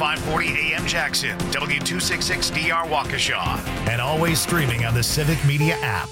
540 AM Jackson, W266DR Waukesha, and always streaming on the Civic Media app.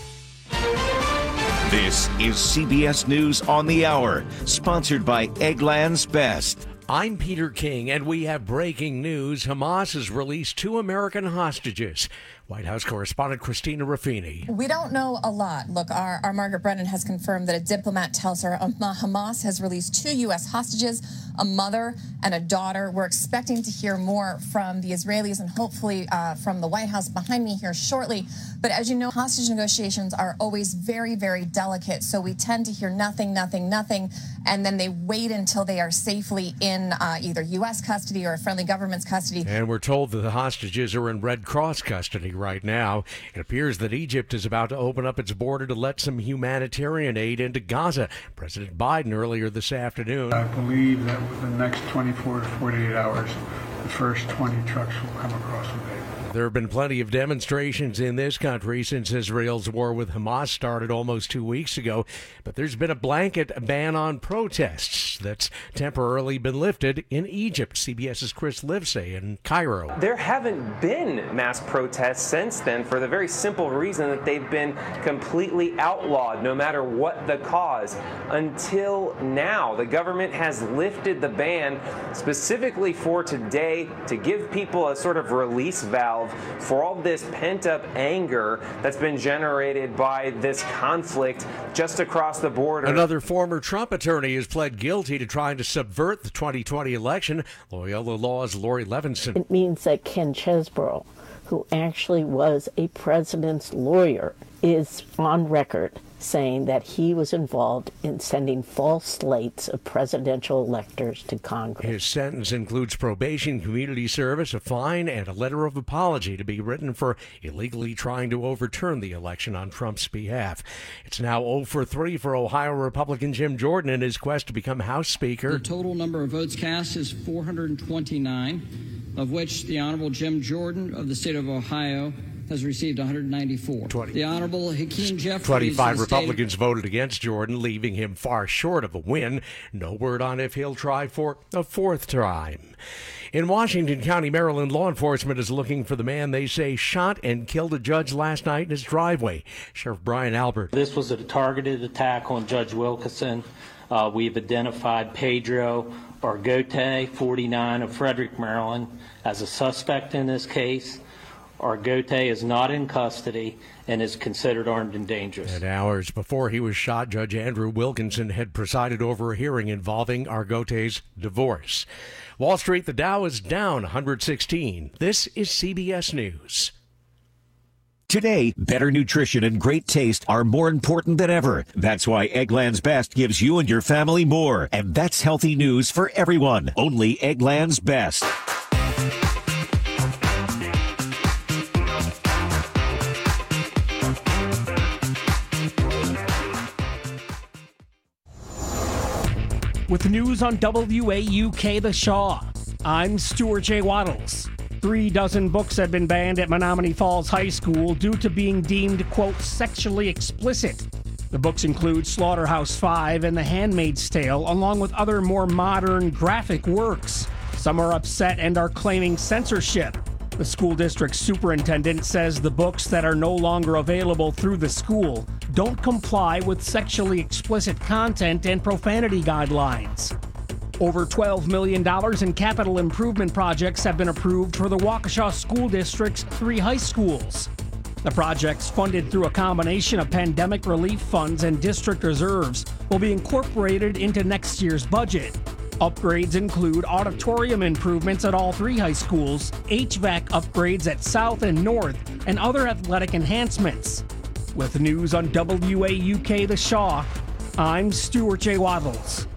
This is CBS News on the Hour, sponsored by Eggland's Best. I'm Peter King, and we have breaking news. Hamas has released 2 American hostages. White House correspondent Christina Ruffini. We don't know a lot. Look, our Margaret Brennan has confirmed that a diplomat tells her Hamas has released 2 U.S. hostages, a mother and a daughter. We're expecting to hear more from the Israelis and hopefully from the White House behind me here shortly. But as you know, hostage negotiations are always very, very delicate. So we tend to hear nothing, and then they wait until they are safely in either U.S. custody or a friendly government's custody. And we're told that the hostages are in Red Cross custody right now. It appears that Egypt is about to open up its border to let some humanitarian aid into Gaza. President Biden earlier this afternoon. I believe that within the next 24 to 48 hours, the first 20 trucks will come across the bay. There have been plenty of demonstrations in this country since Israel's war with Hamas started almost 2 weeks ago, but there's been a blanket ban on protests that's temporarily been lifted in Egypt. CBS's Chris Livesay in Cairo. There haven't been mass protests since then for the very simple reason that they've been completely outlawed, no matter what the cause. Until now, the government has lifted the ban specifically for today to give people a sort of release valve for all this pent-up anger that's been generated by this conflict just across the border. Another former Trump attorney has pled guilty to trying to subvert the 2020 election. Loyola Law's Lori Levinson. It means that Ken Chesebro, who actually was a president's lawyer, is on record saying that he was involved in sending false slates of presidential electors to Congress. His sentence includes probation, community service, a fine, and a letter of apology to be written for illegally trying to overturn the election on Trump's behalf. It's now 0 for 3 for Ohio Republican Jim Jordan in his quest to become House Speaker. The total number of votes cast is 429, of which the Honorable Jim Jordan of the state of Ohio has received 194. The Honorable Hakeem Jeffries. 25 Republicans voted against Jordan, leaving him far short of a win. No word on if he'll try for a 4th time. In Washington County, Maryland, law enforcement is looking for the man they say shot and killed a judge last night in his driveway. Sheriff Brian Albert. This was a targeted attack on Judge Wilkinson. We've identified Pedro Argote, 49, of Frederick, Maryland, as a suspect in this case. Argote is not in custody and is considered armed and dangerous. And hours before he was shot, Judge Andrew Wilkinson had presided over a hearing involving Argote's divorce. Wall Street, the Dow is down 116. This is CBS News. Today, better nutrition and great taste are more important than ever. That's why Eggland's Best gives you and your family more. And that's healthy news for everyone. Only Eggland's Best. With news on WAUK The Shaw, I'm Stuart J. Waddles. 36 books have been banned at Menominee Falls High School due to being deemed, quote, sexually explicit. The books include Slaughterhouse-5 and The Handmaid's Tale, along with other more modern graphic works. Some are upset and are claiming censorship. The school district superintendent says the books that are no longer available through the school don't comply with sexually explicit content and profanity guidelines. Over $12 million in capital improvement projects have been approved for the Waukesha School District's 3 high schools. The projects, funded through a combination of pandemic relief funds and district reserves, will be incorporated into next year's budget. Upgrades include auditorium improvements at all 3 high schools, HVAC upgrades at South and North, and other athletic enhancements. With news on WAUK The Shaw, I'm Stuart J. Waddles.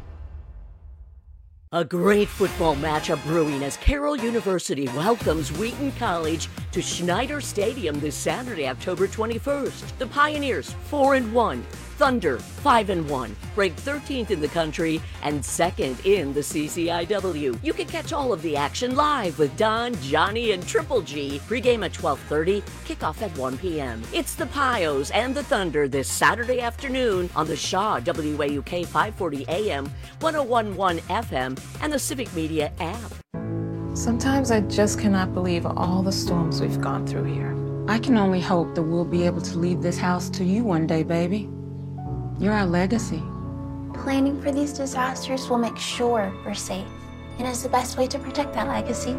A great football matchup brewing as Carroll University welcomes Wheaton College to Schneider Stadium this Saturday, October 21st. The Pioneers, 4-1. Thunder, 5-1, ranked 13th in the country and 2nd in the CCIW. You can catch all of the action live with Don, Johnny, and Triple G. Pre-game at 12:30, kickoff at 1 p.m. It's the Pios and the Thunder this Saturday afternoon on the Shaw WAUK 540 AM, 101.1 FM, and the Civic Media app. Sometimes I just cannot believe all the storms we've gone through here. I can only hope that we'll be able to leave this house to you one day, baby. You're our legacy. Planning for these disasters will make sure we're safe, and is the best way to protect that legacy.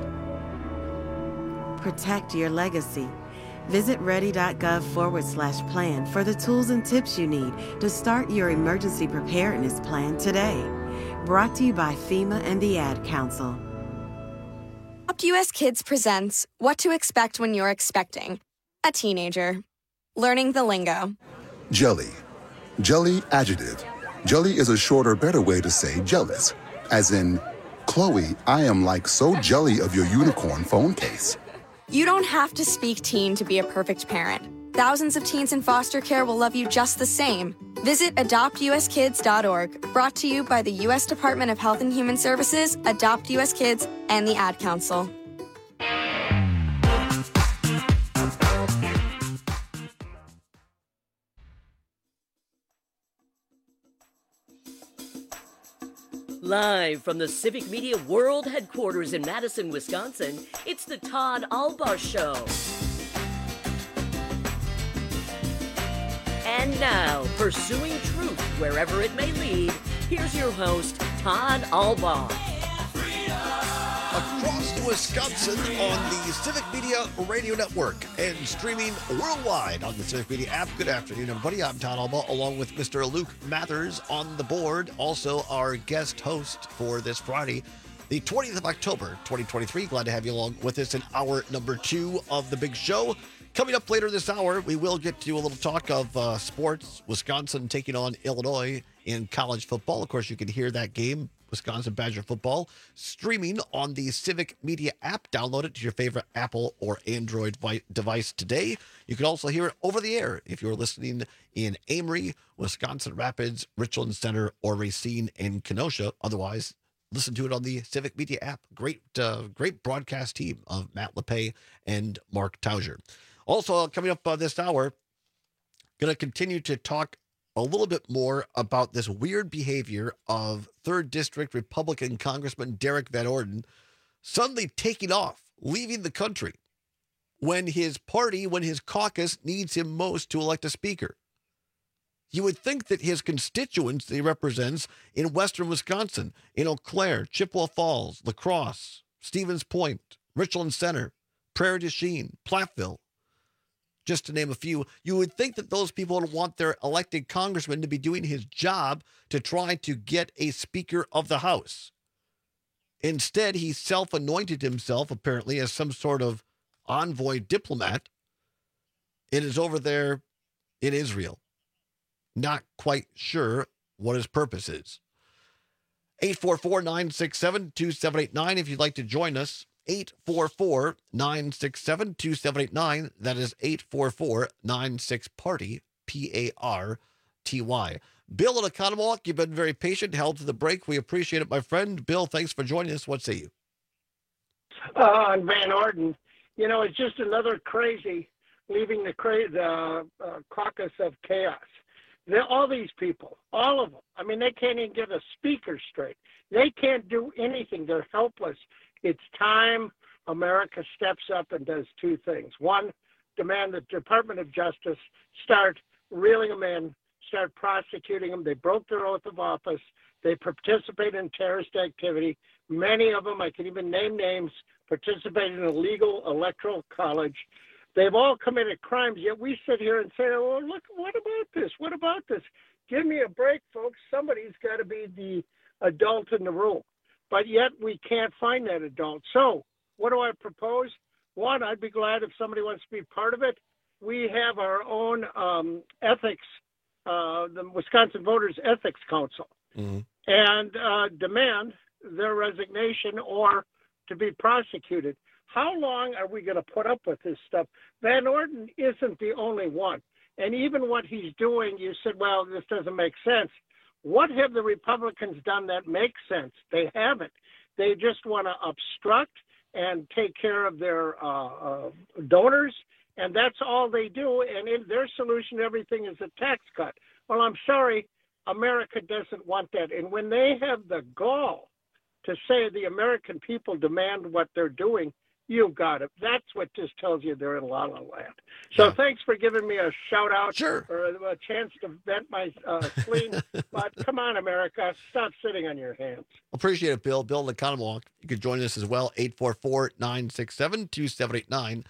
Protect your legacy. Visit ready.gov/plan for the tools and tips you need to start your emergency preparedness plan today. Brought to you by FEMA and the Ad Council. Adopt US Kids presents What to Expect When You're Expecting a Teenager. Learning the lingo. Jelly. Jelly adjective. Jelly is a shorter, better way to say jealous. As in, Chloe, I am like so jelly of your unicorn phone case. You don't have to speak teen to be a perfect parent. Thousands of teens in foster care will love you just the same. Visit adoptuskids.org, brought to you by the U.S. Department of Health and Human Services, Adopt U.S. Kids, and the Ad Council. Live from the Civic Media World Headquarters in Madison, Wisconsin, it's the Todd Albaugh Show. And now, pursuing truth wherever it may lead, here's your host, Todd Albaugh. Across Wisconsin on the Civic Media Radio Network and streaming worldwide on the Civic Media app. Good afternoon, everybody. I'm Todd Albaugh, along with Mr. Luke Mathers on the board. Also, our guest host for this Friday, the 20th of October, 2023. Glad to have you along with us in hour number 2 of the big show. Coming up later this hour, we will get to a little talk of sports. Wisconsin taking on Illinois in college football. Of course, you can hear that game, Wisconsin Badger football, streaming on the Civic Media app. Download it to your favorite Apple or Android device today. You can also hear it over the air if you're listening in Amory, Wisconsin Rapids, Richland Center, or Racine and Kenosha. Otherwise, listen to it on the Civic Media app. Great broadcast team of Matt LePay and Mark Tauger. Also, coming up this hour, going to continue to talk a little bit more about this weird behavior of 3rd District Republican Congressman Derek Van Orden suddenly taking off, leaving the country when his party, when his caucus needs him most to elect a speaker. You would think that his constituents that he represents in western Wisconsin, in Eau Claire, Chippewa Falls, La Crosse, Stevens Point, Richland Center, Prairie du Chien, Platteville, just to name a few, you would think that those people would want their elected congressman to be doing his job to try to get a Speaker of the House. Instead, he self-anointed himself, apparently, as some sort of envoy diplomat. It is over there in Israel. Not quite sure what his purpose is. 844-967-2789 if you'd like to join us. 844-967-2789. That is 844-96-PARTY, P-A-R-T-Y. Bill in Oconomowoc, you've been very patient, held to the break. We appreciate it, my friend. Bill, thanks for joining us. What say you? On Van Orden, it's just another crazy leaving the caucus of chaos. All these people, all of them, they can't even get a speaker straight. They can't do anything. They're helpless. It's time America steps up and does 2 things. 1, demand the Department of Justice start reeling them in, start prosecuting them. They broke their oath of office. They participate in terrorist activity. Many of them, I can even name names, participated in illegal electoral college. They've all committed crimes, yet we sit here and say, oh, look, what about this? What about this? Give me a break, folks. Somebody's got to be the adult in the room. But yet we can't find that adult. So what do I propose? 1, I'd be glad if somebody wants to be part of it. We have our own ethics, the Wisconsin Voters Ethics Council, and demand their resignation or to be prosecuted. How long are we going to put up with this stuff? Van Orden isn't the only one. And even what he's doing, you said, well, this doesn't make sense. What have the Republicans done that makes sense? They haven't. They just want to obstruct and take care of their donors, and that's all they do. And their solution to everything is a tax cut. Well, I'm sorry, America doesn't want that. And when they have the gall to say the American people demand what they're doing, you got it. That's what just tells you they're in La La Land. So thanks for giving me a shout out or a chance to vent my spleen. But come on, America, stop sitting on your hands. Appreciate it, Bill. Bill in the Commonwealth. You can join us as well. 844-967-2789.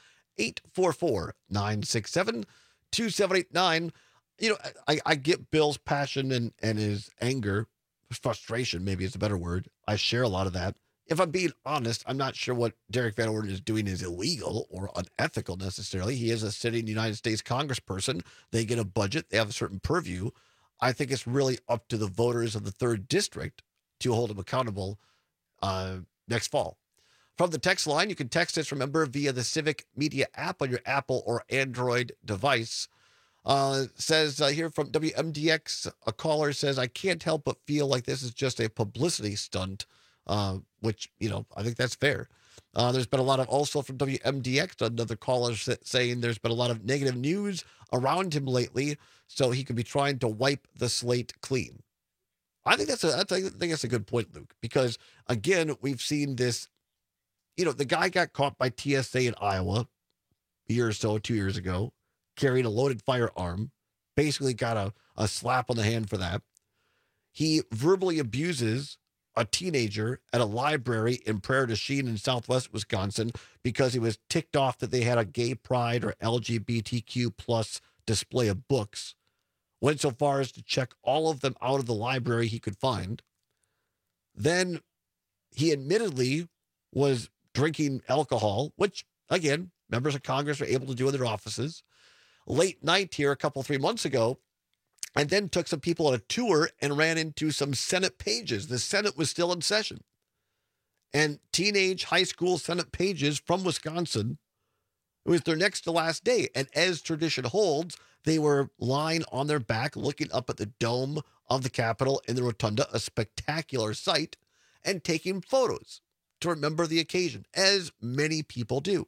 844-967-2789. You know, I get Bill's passion and his anger, frustration, maybe is a better word. I share a lot of that. If I'm being honest, I'm not sure what Derek Van Orden is doing is illegal or unethical necessarily. He is a sitting United States congressperson. They get a budget. They have a certain purview. I think it's really up to the voters of the 3rd District to hold him accountable next fall. From the text line, you can text us, remember, via the Civic Media app on your Apple or Android device. Says here from WMDX, a caller says, I can't help but feel like this is just a publicity stunt. Which, you know, I think that's fair. There's been a lot of, also from WMDX, another caller saying there's been a lot of negative news around him lately, so he could be trying to wipe the slate clean. I think that's a good point, Luke, because again, we've seen this, you know, the guy got caught by TSA in Iowa a year or so, 2 years ago, carrying a loaded firearm, basically got a slap on the hand for that. He verbally abuses a teenager at a library in Prairie du Chien in southwest Wisconsin because he was ticked off that they had a gay pride or LGBTQ plus display of books. Went so far as to check all of them out of the library he could find. Then he admittedly was drinking alcohol, which, again, members of Congress are able to do in their offices. Late night here, 3 months ago, and then took some people on a tour and ran into some Senate pages. The Senate was still in session. And teenage high school Senate pages from Wisconsin, it was their next to last day. And as tradition holds, they were lying on their back, looking up at the dome of the Capitol in the rotunda, a spectacular sight, and taking photos to remember the occasion, as many people do.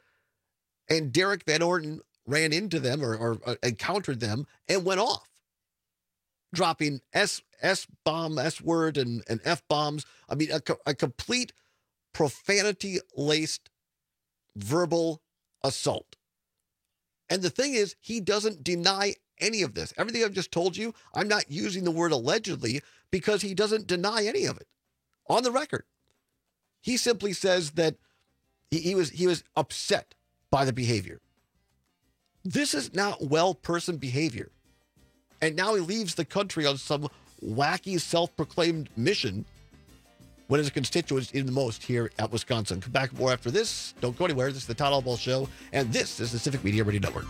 And Derek Van Orden ran into them or encountered them and went off, dropping S-bomb, S-word, and F-bombs. I mean, a complete profanity-laced verbal assault. And the thing is, he doesn't deny any of this. Everything I've just told you, I'm not using the word allegedly because he doesn't deny any of it. On the record, he simply says that he was upset by the behavior. This is not well-person behavior. And now he leaves the country on some wacky self-proclaimed mission when his constituents need the most here at Wisconsin. Come back more after this. Don't go anywhere. This is the Todd Albaugh Show, and this is the Civic Media Radio Network.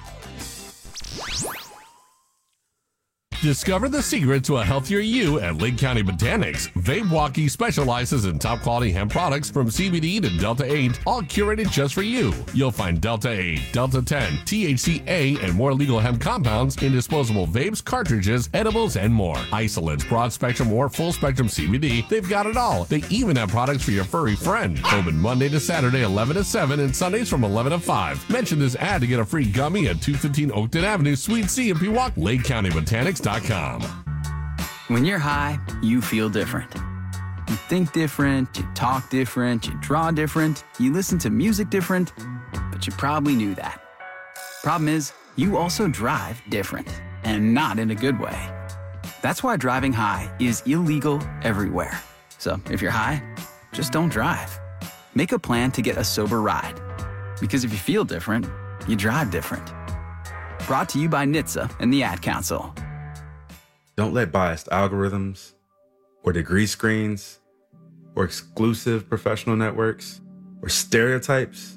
Discover the secret to a healthier you at Lake County Botanics. Vape Walkie specializes in top quality hemp products from CBD to Delta 8, all curated just for you. You'll find Delta 8, Delta 10, THCA, and more legal hemp compounds in disposable vapes, cartridges, edibles, and more. Isolates, broad spectrum, or full spectrum CBD, they've got it all. They even have products for your furry friend. Open Monday to Saturday, 11 to 7, and Sundays from 11 to 5. Mention this ad to get a free gummy at 215 Oakton Avenue, Suite C in Pewaukee. LakeCountyBotanics.com. When you're high, you feel different. You think different, you talk different, you draw different, you listen to music different, but you probably knew that. Problem is, you also drive different, and not in a good way. That's why driving high is illegal everywhere. So if you're high, just don't drive. Make a plan to get a sober ride. Because if you feel different, you drive different. Brought to you by NHTSA and the Ad Council. Don't let biased algorithms or degree screens or exclusive professional networks or stereotypes,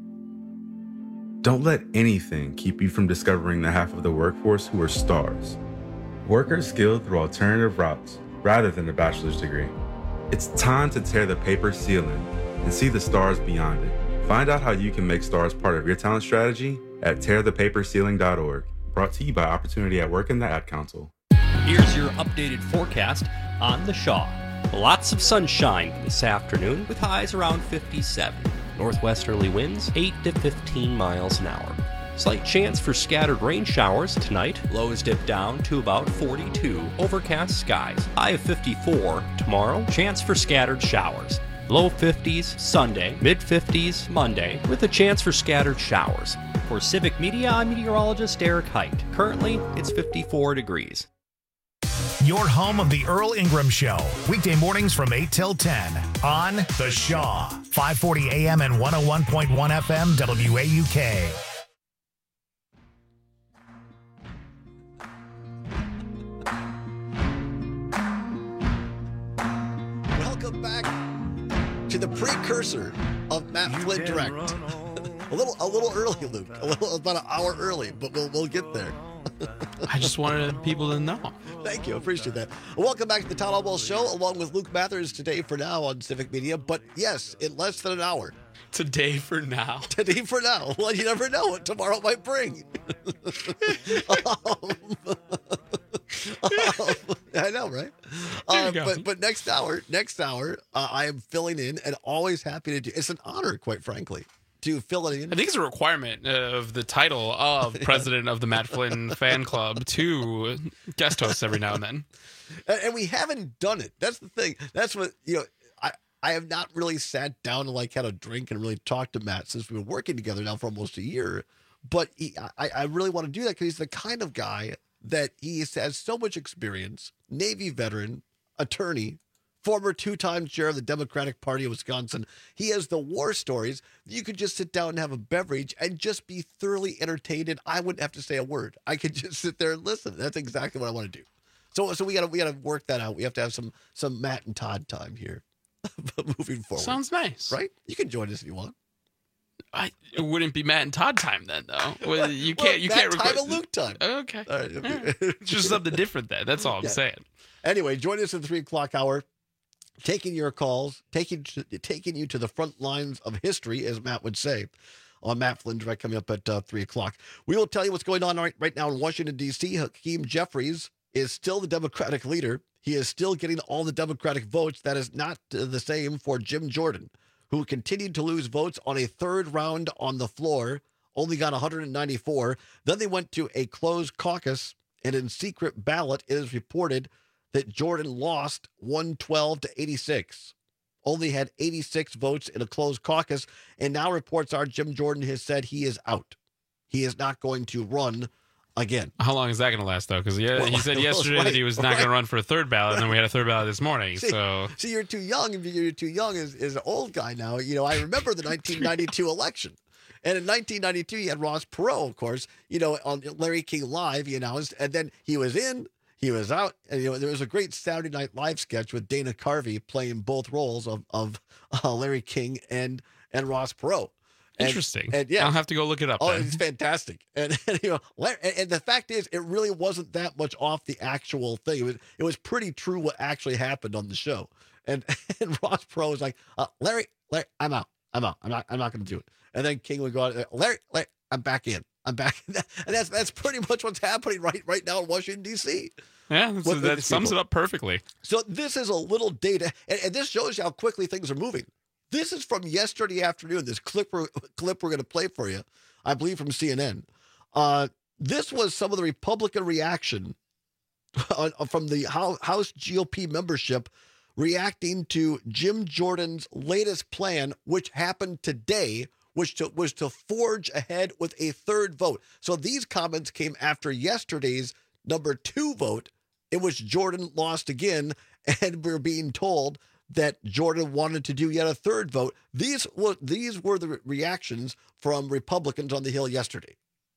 don't let anything keep you from discovering the half of the workforce who are stars. Workers skilled through alternative routes rather than a bachelor's degree. It's time to tear the paper ceiling and see the stars beyond it. Find out how you can make stars part of your talent strategy at tearthepaperceiling.org. Brought to you by Opportunity at Work and the Ad Council. Here's your updated forecast on the Shaw. Lots of sunshine this afternoon with highs around 57. Northwesterly winds 8 to 15 miles an hour. Slight chance for scattered rain showers tonight. Lows dip down to about 42. Overcast skies. High of 54. Tomorrow, chance for scattered showers. Low 50s Sunday, mid 50s Monday, with a chance for scattered showers. For Civic Media, I'm meteorologist Eric Height. Currently, it's 54 degrees. Your home of the Earl Ingram Show. Weekday mornings from 8 till 10 on The Shaw. 540 AM and 101.1 FM WAUK. Welcome back to the precursor of Matt Flynn Direct. a little early, Luke. About an hour early, but we'll get there. I just wanted people to know. Thank you. Appreciate that. Welcome back to the Todd Alwell Show, along with Luke Mathers today for now on Civic Media. But yes, in less than an hour. Today for now. Today for now. Well, you never know what tomorrow might bring. I know, right? But next hour, I am filling in and always happy to do. It's an honor, quite frankly, to fill it in. I think it's a requirement of the title of president of the Matt Flynn fan club to guest host every now and then. And we haven't done it. That's the thing. That's what, I have not really sat down and had a drink and really talked to Matt since we've been working together now for almost a year. But I really want to do that because he's the kind of guy that he has so much experience, Navy veteran, attorney, former two-time chair of the Democratic Party of Wisconsin. He has the war stories. You could just sit down and have a beverage and just be thoroughly entertained, and I wouldn't have to say a word. I could just sit there and listen. That's exactly what I want to do. So we gotta work that out. We have to have some Matt and Todd time here, moving forward. Sounds nice, right? You can join us if you want. It wouldn't be Matt and Todd time then, though. Well, you can't Matt record time and Luke time. Okay, all right. It's just something different then. That's all I'm saying. Anyway, join us at the 3:00 hour. Taking your calls, taking you to the front lines of history, as Matt would say, on Matt Flynn Direct coming up at 3:00. We will tell you what's going on right now in Washington, D.C. Hakeem Jeffries is still the Democratic leader. He is still getting all the Democratic votes. That is not the same for Jim Jordan, who continued to lose votes on a third round on the floor, only got 194. Then they went to a closed caucus, and in secret ballot, it is reported that Jordan lost 112 to 86. Only had 86 votes in a closed caucus, and now reports are Jim Jordan has said he is out. He is not going to run again. How long is that going to last, though? Because he said yesterday that he was not going to run for a third ballot, and then we had a third ballot this morning. See, you're too young. You're too young as an old guy now. I remember the 1992 election. And in 1992, you had Ross Perot, of course, on Larry King Live, he announced, and then he was in, he was out, and there was a great Saturday Night Live sketch with Dana Carvey playing both roles of Larry King and Ross Perot. Interesting. And yeah, I'll have to go look it up. Oh, then. It's fantastic. And the fact is, it really wasn't that much off the actual thing. It was pretty true what actually happened on the show. And Ross Perot was like, Larry, I'm out. I'm not going to do it. And then King would go out, Larry, I'm back in. I'm back. And that's pretty much what's happening right now in Washington, D.C. Yeah, that sums it up perfectly. So this is a little data, and this shows you how quickly things are moving. This is from yesterday afternoon. This clip we're going to play for you, I believe from CNN. This was some of the Republican reaction from the House GOP membership reacting to Jim Jordan's latest plan, which happened today, which was to forge ahead with a third vote. So these comments came after yesterday's number 2 vote, in which Jordan lost again, and we're being told that Jordan wanted to do yet a third vote. These were the reactions from Republicans on the Hill yesterday.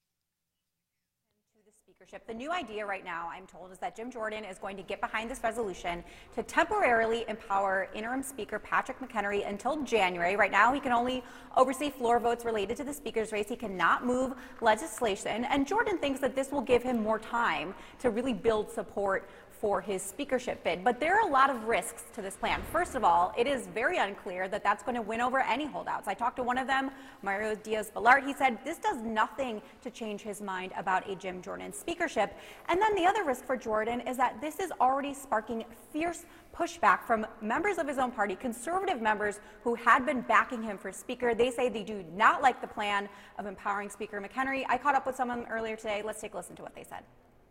The new idea right now, I'm told, is that Jim Jordan is going to get behind this resolution to temporarily empower interim Speaker Patrick McHenry until January. Right now, he can only oversee floor votes related to the Speaker's race. He cannot move legislation. And Jordan thinks that this will give him more time to really build support for his speakership bid. But there are a lot of risks to this plan. First of all, it is very unclear that that's going to win over any holdouts. I talked to one of them, Mario Diaz-Balart. He said this does nothing to change his mind about a Jim Jordan speakership. And then the other risk for Jordan is that this is already sparking fierce pushback from members of his own party, conservative members who had been backing him for speaker. They say they do not like the plan of empowering Speaker McHenry. I caught up with some of them earlier today. Let's take a listen to what they said.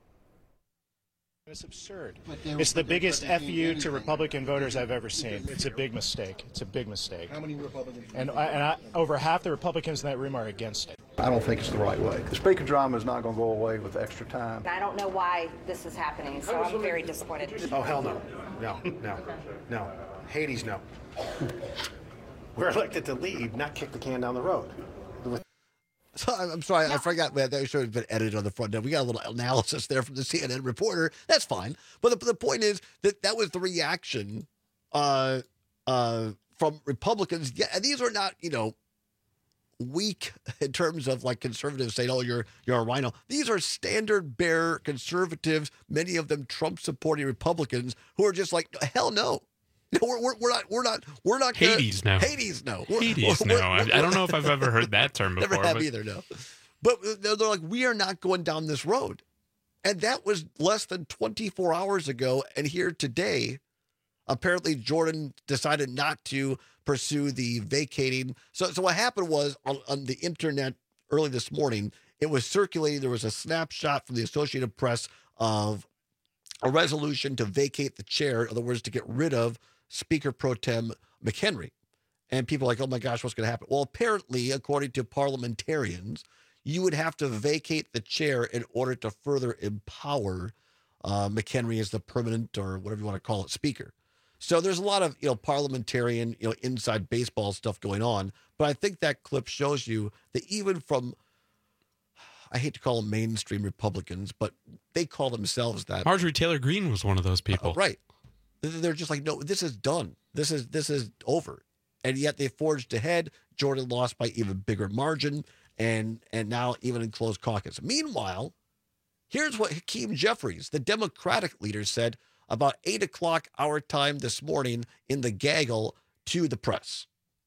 It's absurd. It's the biggest FU to Republican voters I've ever seen. It's a big mistake. It's a big mistake. How many Republicans? And over half the Republicans in that room are against it. I don't think it's the right way. The speaker drama is not going to go away with extra time. I don't know why this is happening, so I'm very disappointed. Oh, hell no. No. Hades, no. We're elected to lead, not kick the can down the road. So I'm sorry, I forgot that should have been edited on the front end. We got a little analysis there from the CNN reporter. That's fine. But the point is that was the reaction from Republicans. Yeah, and these are not, weak in terms of like conservatives saying, "Oh, you're a rhino." These are standard bearer conservatives, many of them Trump supporting Republicans who are just like, "Hell no." No, we're not. Hades, no. Hades, no. Hades, no. I don't know if I've ever heard that term before. Never have either, no. But they're like, we are not going down this road. And that was less than 24 hours ago. And here today, apparently Jordan decided not to pursue the vacating. So what happened was on the internet early this morning, it was circulating. There was a snapshot from the Associated Press of a resolution to vacate the chair. In other words, to get rid of Speaker Pro Tem McHenry. And people are like, oh my gosh, what's going to happen? Well, apparently, according to parliamentarians, you would have to vacate the chair in order to further empower McHenry as the permanent, or whatever you want to call it, speaker. So there's a lot of, parliamentarian, inside baseball stuff going on. But I think that clip shows you that even from, I hate to call them mainstream Republicans, but they call themselves that. Marjorie Taylor Greene was one of those people. Right. They're just like, no, this is done. This is over. And yet they forged ahead. Jordan lost by even bigger margin, and now even in closed caucus. Meanwhile, here's what Hakeem Jeffries, the Democratic leader, said about 8 o'clock our time this morning in the gaggle to the press.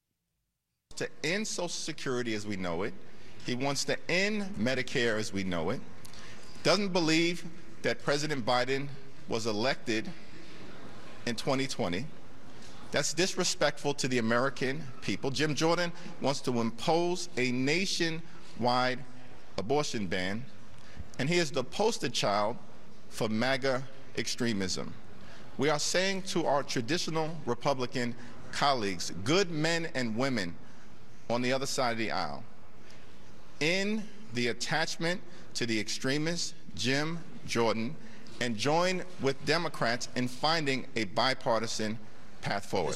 To end Social Security as we know it. He wants to end Medicare as we know it. Doesn't believe that President Biden was elected in 2020. That's disrespectful to the American people. Jim Jordan wants to impose a nationwide abortion ban, and he is the poster child for MAGA extremism. We are saying to our traditional Republican colleagues, good men and women on the other side of the aisle, in the attachment to the extremist Jim Jordan, and join with Democrats in finding a bipartisan path forward.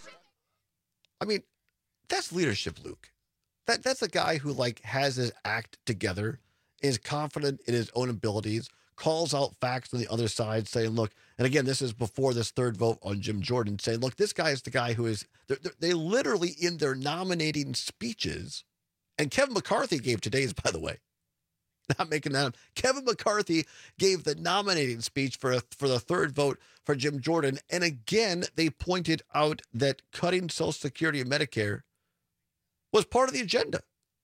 I mean, that's leadership, Luke. That's a guy who has his act together, is confident in his own abilities, calls out facts on the other side, saying, look, and again, this is before this third vote on Jim Jordan, saying, look, this guy is the guy who is, they literally in their nominating speeches, and Kevin McCarthy gave today's, by the way. Not making that up. Kevin McCarthy gave the nominating speech for the third vote for Jim Jordan. And again, they pointed out that cutting Social Security and Medicare was part of the agenda.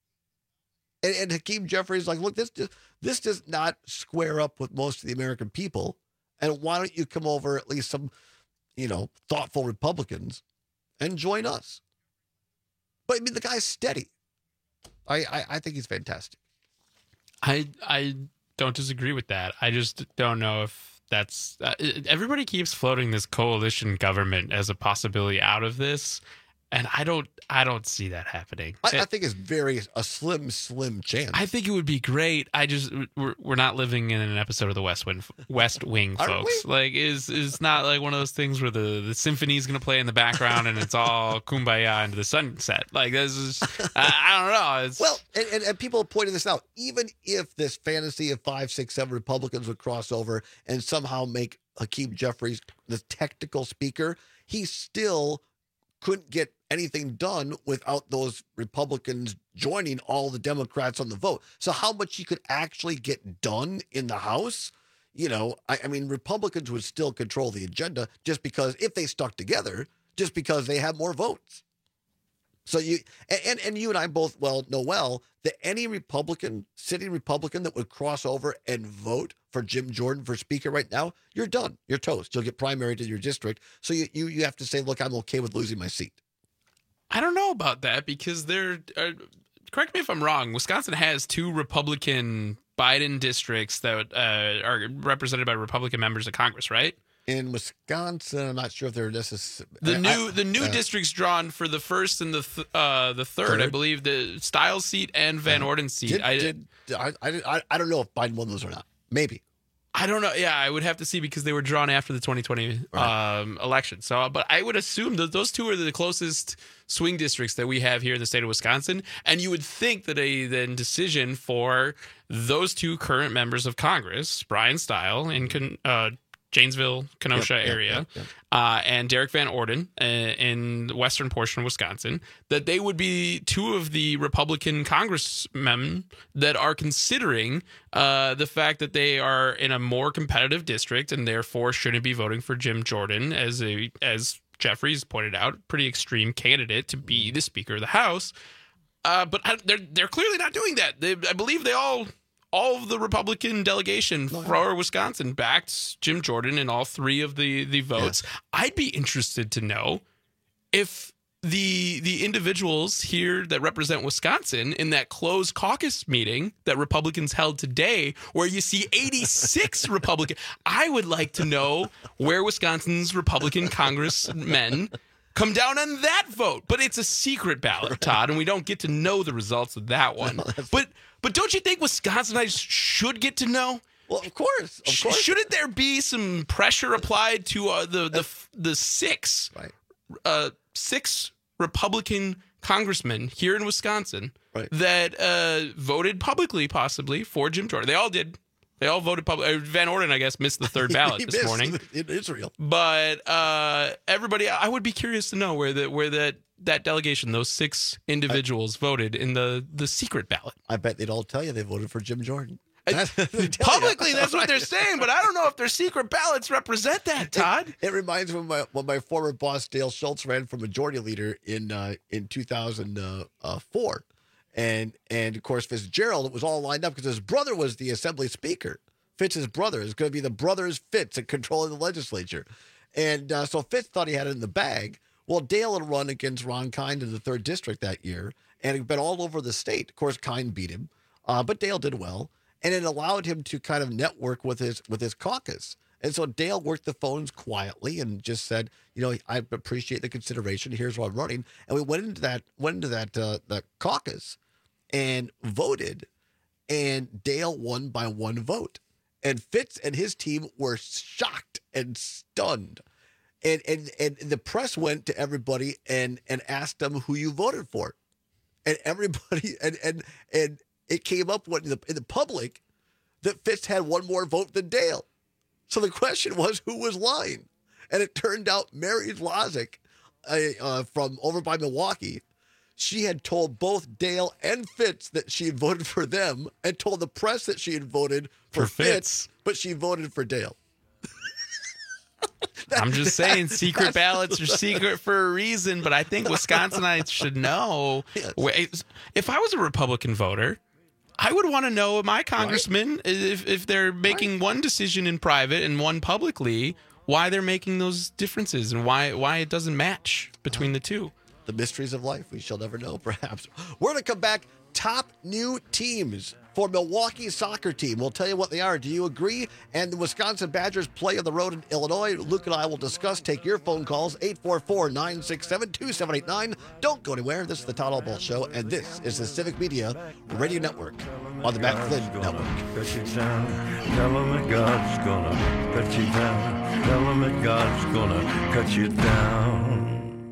And Hakeem Jeffries is like, look, this does not square up with most of the American people. And why don't you come over, at least some, thoughtful Republicans, and join us? But I mean, the guy's steady. I think he's fantastic. I don't disagree with that. I just don't know if that's everybody keeps floating this coalition government as a possibility out of this, and I don't see that happening. I think it's a slim chance. I think it would be great. We're not living in an episode of the West Wing, folks. Like is not like one of those things where the symphony's going to play in the background and it's all kumbaya into the sunset. Like this is I don't know. Well, and people are pointing this out. Even if this fantasy of 5, 6, 7 Republicans would cross over and somehow make Hakeem Jeffries the technical speaker, he still couldn't get anything done without those Republicans joining all the Democrats on the vote. So how much he could actually get done in the House, I mean, Republicans would still control the agenda just because if they stuck together, just because they have more votes. So you and I both know that any sitting Republican that would cross over and vote for Jim Jordan for Speaker right now, you're done. You're toast. You'll get primaried in your district. So you have to say, look, I'm okay with losing my seat. I don't know about that because correct me if I'm wrong, Wisconsin has 2 Republican Biden districts that are represented by Republican members of Congress, right? In Wisconsin, I'm not sure if they're necessarily the new districts drawn for the first and the third, I believe, the Stiles seat and Van Orden seat. I don't know if Biden won those or not. Maybe. I don't know. Yeah, I would have to see because they were drawn after the 2020 election. So, but I would assume that those 2 are the closest swing districts that we have here in the state of Wisconsin. And you would think that a then decision for those 2 current members of Congress, Brian Stiles in Janesville, Kenosha area, and Derek Van Orden in the western portion of Wisconsin, that they would be 2 of the Republican congressmen that are considering the fact that they are in a more competitive district and therefore shouldn't be voting for Jim Jordan as Jeffries pointed out, pretty extreme candidate to be the Speaker of the House. But they're clearly not doing that. I believe all of the Republican delegation for Wisconsin backed Jim Jordan in all 3 of the votes. Yeah. I'd be interested to know if the individuals here that represent Wisconsin in that closed caucus meeting that Republicans held today, where you see 86 Republican, I would like to know where Wisconsin's Republican congressmen come down on that vote. But it's a secret ballot, Todd, and we don't get to know the results of that one. But don't you think Wisconsinites should get to know? Well, of course. Shouldn't there be some pressure applied to the 6 Republican congressmen here inWisconsin that voted publicly, possibly, for Jim Jordan? They all did. They all voted publicly. Van Orden, I guess, missed the 3rd ballot this morning. In Israel. But everybody, I would be curious to know where that delegation, those 6 individuals, voted in the secret ballot. I bet they'd all tell you they voted for Jim Jordan. Publicly, that's what they're saying, but I don't know if their secret ballots represent that, Todd. It reminds me of when my former boss, Dale Schultz, ran for majority leader in 2004. And of course, Fitzgerald, it was all lined up because his brother was the assembly speaker. Fitz's brother is going to be the brothers Fitz at controlling the legislature. And so Fitz thought he had it in the bag. Well, Dale had run against Ron Kind in the 3rd district that year and had been all over the state. Of course, Kind beat him, but Dale did well. And it allowed him to kind of network with his caucus. And so Dale worked the phones quietly and just said, I appreciate the consideration. Here's what I'm running. And we went into that caucus and voted, and Dale won by 1 vote. And Fitz and his team were shocked and stunned. And the press went to everybody and asked them who you voted for. And everybody, and it came up in the public that Fitz had 1 more vote than Dale. So the question was, who was lying? And it turned out Mary Lozick from over by Milwaukee, she had told both Dale and Fitz that she had voted for them and told the press that she had voted for Fitz, but she voted for Dale. I'm just saying secret ballots are secret for a reason, but I think Wisconsinites should know. Yes. If I was a Republican voter, I would want to know my congressman, if they're making one decision in private and one publicly, why they're making those differences and why it doesn't match between the 2. The mysteries of life. We shall never know, perhaps. We're going to come back. Top new teams for Milwaukee soccer team. We'll tell you what they are. Do you agree? And the Wisconsin Badgers play on the road in Illinois. Luke and I will discuss. Take your phone calls, 844-967-2789. Don't go anywhere. This is the Todd Albaugh Show, and this is the Civic Media Radio Network on the Matt Flynn Network. Cut you down. Tell them that God's gonna cut you down. Tell them that God's gonna cut you down.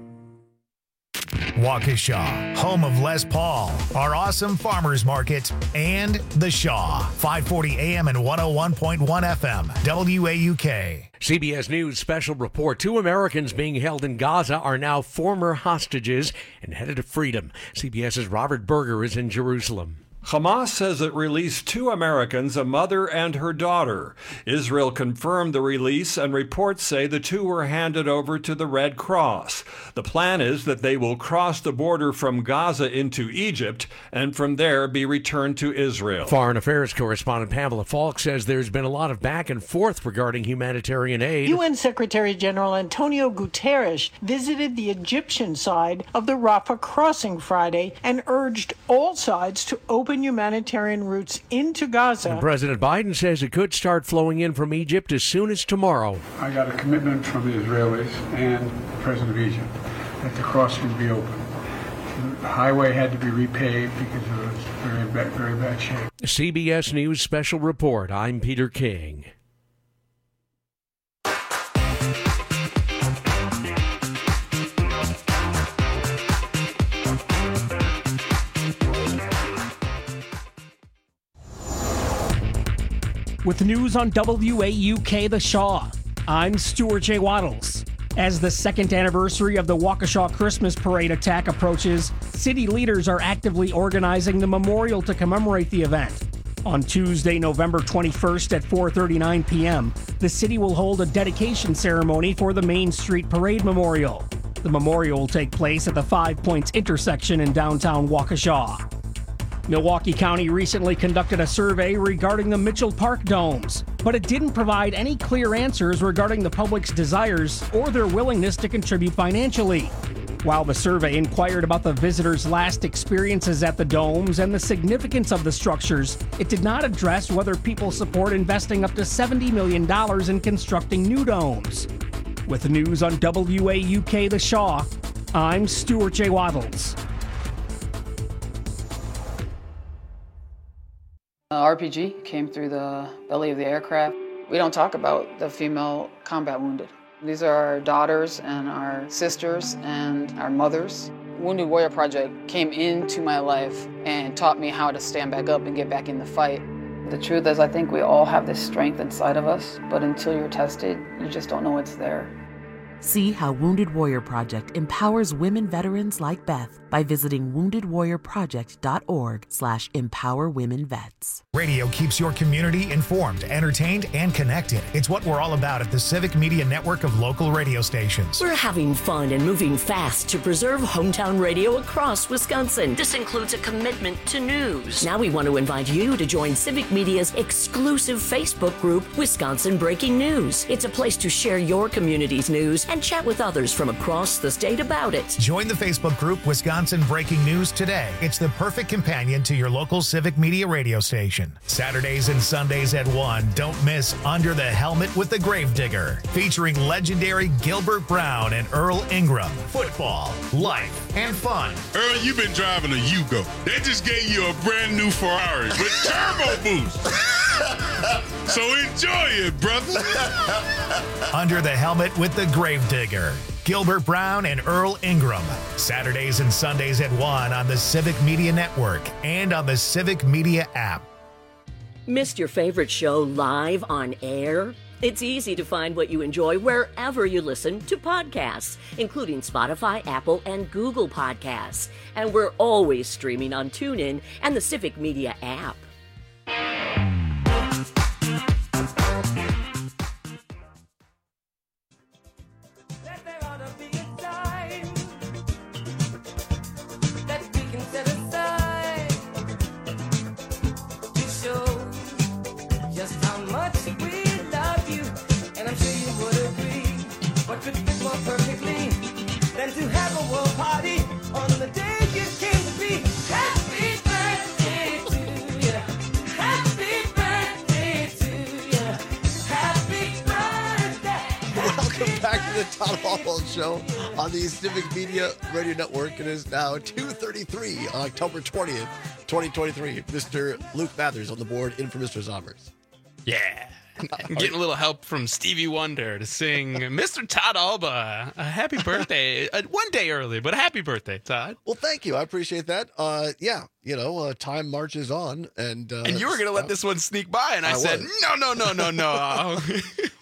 Waukesha, home of Les Paul, our awesome farmers market, and The Shaw, 540 AM and 101.1 FM, WAUK. CBS News special report. 2 Americans being held in Gaza are now former hostages and headed to freedom. CBS's Robert Berger is in Jerusalem. Hamas says it released 2 Americans, a mother and her daughter. Israel confirmed the release, and reports say the 2 were handed over to the Red Cross. The plan is that they will cross the border from Gaza into Egypt and from there be returned to Israel. Foreign Affairs correspondent Pamela Falk says there's been a lot of back and forth regarding humanitarian aid. UN Secretary General Antonio Guterres visited the Egyptian side of the Rafah crossing Friday and urged all sides to open humanitarian routes into Gaza. And President Biden says it could start flowing in from Egypt as soon as tomorrow. I got a commitment from the Israelis and the President of Egypt that the crossing would be open. The highway had to be repaved because it was very bad shape. CBS News Special Report. I'm Peter King. With news on WAUK The Shaw, I'm Stuart J. Waddles. As the second anniversary of the Waukesha Christmas Parade attack approaches, city leaders are actively organizing the memorial to commemorate the event. On Tuesday, November 21st at 4:39 p.m., the city will hold a dedication ceremony for the Main Street Parade Memorial. The memorial will take place at the 5 Points intersection in downtown Waukesha. Milwaukee County recently conducted a survey regarding the Mitchell Park domes, but it didn't provide any clear answers regarding the public's desires or their willingness to contribute financially. While the survey inquired about the visitors' last experiences at the domes and the significance of the structures, it did not address whether people support investing up to $70 million in constructing new domes. With news on WAUK The Shaw, I'm Stuart J. Waddles. RPG came through the belly of the aircraft. We don't talk about the female combat wounded. These are our daughters and our sisters and our mothers. Wounded Warrior Project came into my life and taught me how to stand back up and get back in the fight. The truth is, I think we all have this strength inside of us, but until you're tested, you just don't know it's there. See how Wounded Warrior Project empowers women veterans like Beth by visiting woundedwarriorproject.org/empowerwomenvets. Radio keeps your community informed, entertained, and connected. It's what we're all about at the Civic Media Network of local radio stations. We're having fun and moving fast to preserve hometown radio across Wisconsin. This includes a commitment to news. Now we want to invite you to join Civic Media's exclusive Facebook group, Wisconsin Breaking News. It's a place to share your community's news and chat with others from across the state about it. Join the Facebook group Wisconsin Breaking News today. It's the perfect companion to your local Civic Media radio station. Saturdays and Sundays at 1. Don't miss Under the Helmet with the Gravedigger, featuring legendary Gilbert Brown and Earl Ingram. Football, life, and fun. Earl, you've been driving a Yugo. They just gave you a brand new Ferrari with turbo boost. So enjoy it, brother. Under the Helmet with the Gravedigger. Gilbert Brown and Earl Ingram. Saturdays and Sundays at 1 on the Civic Media Network and on the Civic Media app. Missed your favorite show live on air? It's easy to find what you enjoy wherever you listen to podcasts, including Spotify, Apple, and Google Podcasts. And we're always streaming on TuneIn and the Civic Media app. Todd Oswald Show on the Civic Media Radio Network. It is now 2:33 on October 20th, 2023. Mr. Luke Mathers on the board, in for Mr. Zommers. Yeah. I'm getting a little help from Stevie Wonder to sing Mr. Todd Alba a happy birthday. One day early, but a happy birthday, Todd. Well, thank you. I appreciate that. Yeah, time marches on. And you were going to let this one sneak by, and I said, no.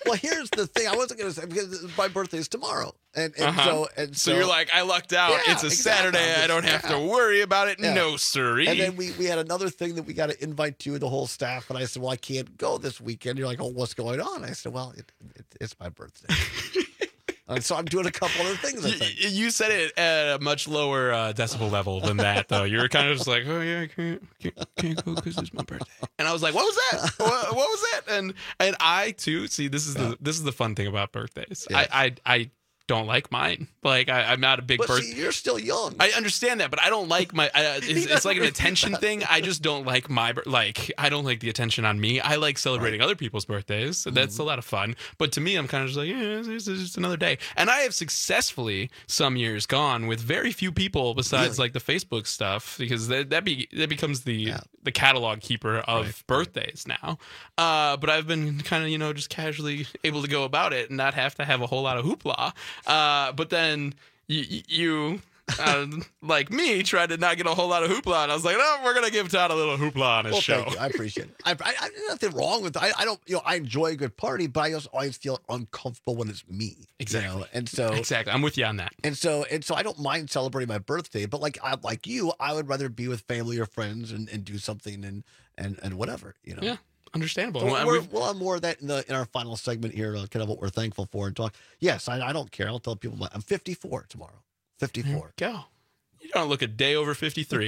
Well, here's the thing. I wasn't going to say because my birthday is tomorrow, and so you're like, I lucked out. Yeah, it's a exactly. Saturday. I don't have to worry about it. Yeah. No, sirree. And then we had another thing that we got to invite to the whole staff, and I said, well, I can't go this weekend. You're like, oh, what's going on? I said, well, it's my birthday. And so I'm doing a couple other things, I think. You said it at a much lower decibel level than that, though. You were kind of just like, oh, yeah, I can't go because it's my birthday. And I was like, what was that? What was that? And I, too, see, this is the fun thing about birthdays. Yes. I don't like mine. Like, I'm not a big birthday. See, you're still young. I understand that, but I don't like my. It's like an attention thing. I just don't like I don't like the attention on me. I like celebrating other people's birthdays. So that's a lot of fun. But to me, I'm kind of just like, yeah, it's just another day. And I have successfully some years gone with very few people besides like the Facebook stuff, because that becomes the catalog keeper of birthdays now. But I've been kind of just casually able to go about it and not have to have a whole lot of hoopla. But then you like me, tried to not get a whole lot of hoopla, and I was like, "No, we're gonna give Todd a little hoopla on his show." Thank you. I appreciate it. I nothing wrong with it. I don't, I enjoy a good party, but I also always feel uncomfortable when it's me. Exactly. And so exactly, I'm with you on that. And so I don't mind celebrating my birthday, but like you, I would rather be with family or friends and do something and whatever. Yeah. Understandable. So we'll have more of that in our final segment here, kind of what we're thankful for and talk. Yes, I don't care. I'll tell people I'm 54 tomorrow. 54. Go. You don't look a day over 53.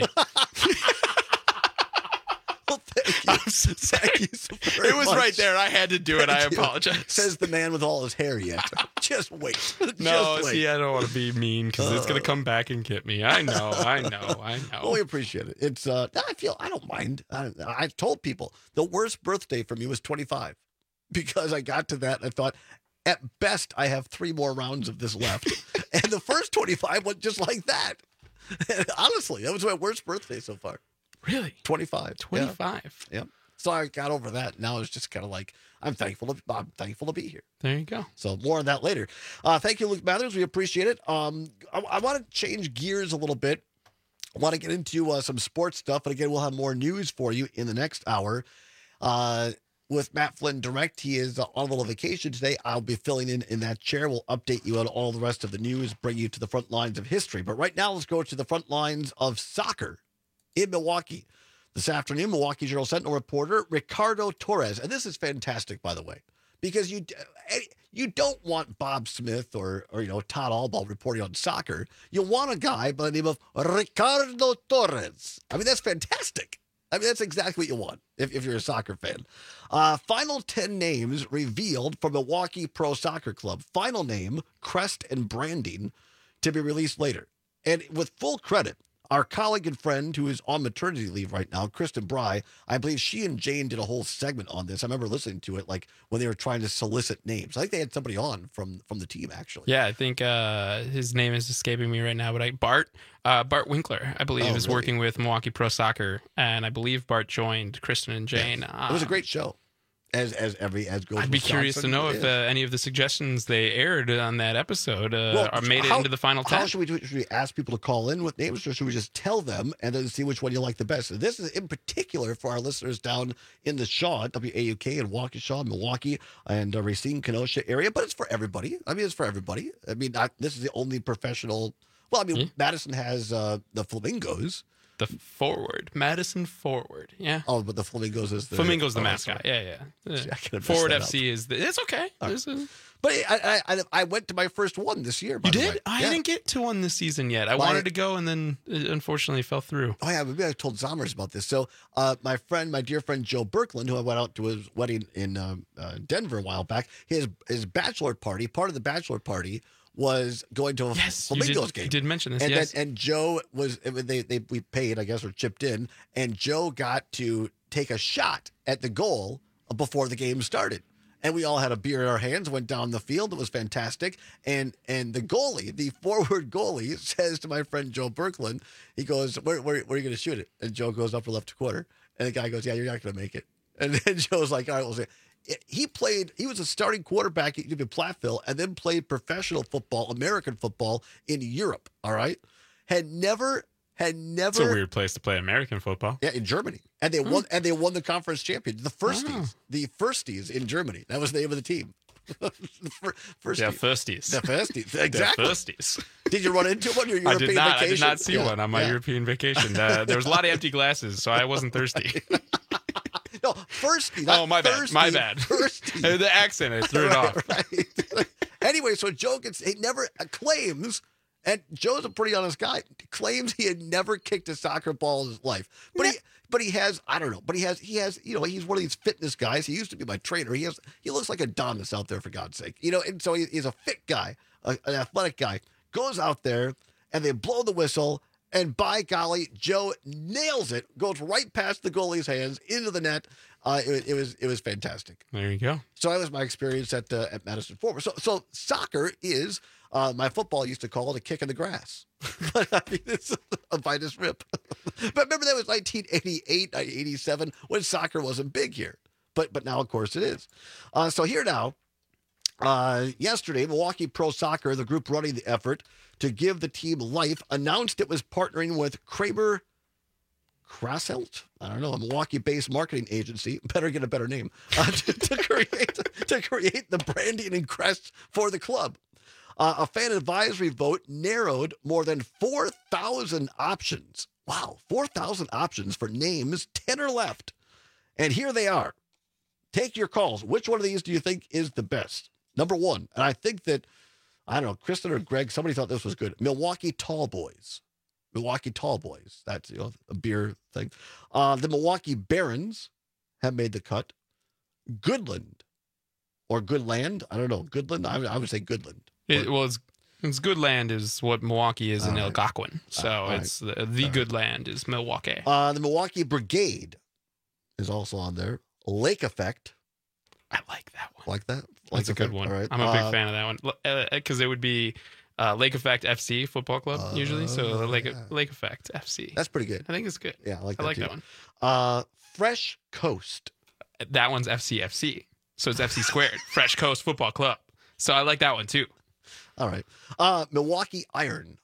Well, thank you. Thank you so very It was much. right there. I had to do it. I apologize. Says the man with all his hair yet. Just wait. No, Just wait. see, I don't want to be mean because it's going to come back and get me. I know. Well, we appreciate it. It's I don't mind. I've told people the worst birthday for me was 25 because I got to that and I thought, at best, I have 3 more rounds of this left. And the first 25 went just like that. And honestly, that was my worst birthday so far. Really? 25. 25. Yeah. So I got over that. Now it's just kind of like, I'm thankful to be here. There you go. So more on that later. Thank you, Luke Mathers. We appreciate it. I want to change gears a little bit. I want to get into some sports stuff. And again, we'll have more news for you in the next hour. With Matt Flynn Direct, he is on a little vacation today. I'll be filling in that chair. We'll update you on all the rest of the news, bring you to the front lines of history. But right now, let's go to the front lines of soccer in Milwaukee. This afternoon, Milwaukee Journal Sentinel reporter Ricardo Torres. And this is fantastic, by the way, because you don't want Bob Smith or Todd Albaugh reporting on soccer. You want a guy by the name of Ricardo Torres. I mean, that's fantastic. I mean, that's exactly what you want if you're a soccer fan. Final 10 names revealed from Milwaukee Pro Soccer Club. Final name, crest, and branding to be released later. And with full credit, our colleague and friend who is on maternity leave right now, Kristen Bry, I believe she and Jane did a whole segment on this. I remember listening to it, like when they were trying to solicit names. I think they had somebody on from the team, actually. Yeah, I think his name is escaping me right now, but Bart Winkler, I believe, is working with Milwaukee Pro Soccer, and I believe Bart joined Kristen and Jane. Yeah. It was a great show. As goes. I'd be curious to know if any of the suggestions they aired on that episode are made it into the final 10. How should we do it? Should we ask people to call in with names, or should we just tell them and then see which one you like the best? So this is in particular for our listeners down in the Shaw, WAUK and Waukesha, Milwaukee, and Racine, Kenosha area. But it's for everybody. I mean, it's for everybody. I mean, this is the only professional. Well, I mean, Madison has the Flamingos. The forward, Madison Forward, yeah. Oh, but the Flamingos is the Flamingo's the mascot, yeah. Forward FC is it's okay. But I went to my first one this year. You did? I didn't get to one this season yet. I wanted to go, and then it unfortunately fell through. Oh yeah, maybe I told Zommers about this. So my dear friend Joe Berkland, who I went out to his wedding in Denver a while back, his bachelor party. Part of the bachelor party was going to a Flamingos game. You did mention this, and Joe was, we paid, I guess, or chipped in, and Joe got to take a shot at the goal before the game started. And we all had a beer in our hands, went down the field. It was fantastic. And the goalie, the forward goalie, says to my friend Joe Berkland, he goes, where are you going to shoot it? And Joe goes upper left corner. And the guy goes, yeah, you're not going to make it. And then Joe's like, all right, we'll see. He was a starting quarterback at Platteville and then played professional football, American football in Europe. All right. Had never. It's a weird place to play American football. Yeah, in Germany. And they won the conference champion. The Firsties in Germany. That was the name of the team. Firsties. The firsties. Exactly. The firsties. Did you run into one on your European vacation? I did not see one on my European vacation. There was a lot of empty glasses, so I wasn't thirsty. No, firsty. Oh, my bad. Thirsty, My bad. Thirsty. The accent, I threw it off. Right. Anyway, so Joe he never claims, and Joe's a pretty honest guy, claims he had never kicked a soccer ball in his life. But he has, I don't know, but he has, he's one of these fitness guys. He used to be my trainer. He looks like Adonis out there, for God's sake. And so he's a fit guy, an athletic guy, goes out there, and they blow the whistle, and by golly, Joe nails it, goes right past the goalie's hands into the net. It was fantastic. There you go. So that was my experience at Madison Forward. So soccer is, my football used to call it a kick in the grass. But I mean, it's a Vitus rip. But remember, that was 1988, 1987, when soccer wasn't big here. But now, of course, it is. So here now, yesterday, Milwaukee Pro Soccer, the group running the effort to give the team life, announced it was partnering with Kramer Krasselt, I don't know, a Milwaukee-based marketing agency, better get a better name, to create the branding and crest for the club. A fan advisory vote narrowed more than 4,000 options. Wow, 4,000 options for names, 10 are left. And here they are. Take your calls. Which one of these do you think is the best? Number one, and I think that, I don't know, Kristen or Greg, somebody thought this was good. Milwaukee Tall Boys. Milwaukee Tall Boys. That's, a beer thing. The Milwaukee Barons have made the cut. Goodland or Goodland. I don't know. Goodland. I would say Goodland. It's Goodland is what Milwaukee is in Algonquin. So it's the Goodland is Milwaukee. The Milwaukee Brigade is also on there. Lake Effect. I like that one. Like that? That's a good one. All right. I'm a big fan of that one because it would be Lake Effect FC Football Club usually. So Lake Effect FC. That's pretty good. I think it's good. Yeah, I like that too. one. Fresh Coast. That one's FCFC. So it's FC squared. Fresh Coast Football Club. So I like that one too. All right. Milwaukee Iron.